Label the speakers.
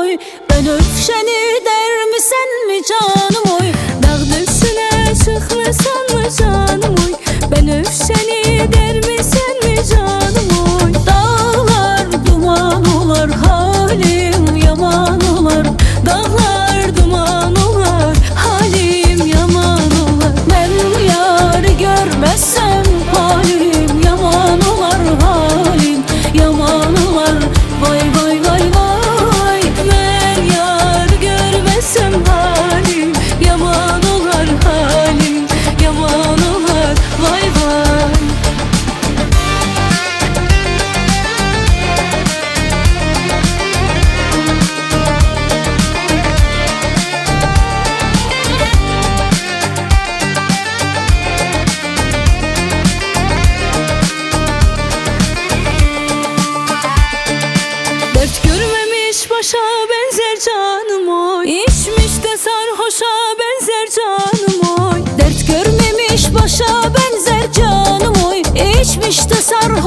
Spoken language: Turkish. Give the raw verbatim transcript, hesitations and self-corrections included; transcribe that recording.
Speaker 1: oy. Ben öpşeni der mi sen mi canım oy. Dağın üstüne çıkmasan mı canım oy. Ben öpşeni der mi sen mi canım oy. Dağlar duman olar, halim yaman olar. Dağlar duman olar, halim yaman olar. Ben yarı görmezsem halim yaman olar, halim yaman olar. Vay vay vay vay. Ben yarı görmezsem halim yaman olar, halim yaman olar. Vay vay. Dert görmemiş başa benzer canım oy. İçmiş de sarhoşa benzer canım oy. Dert görmemiş başa benzer canım oy. İçmiş de sarhoşa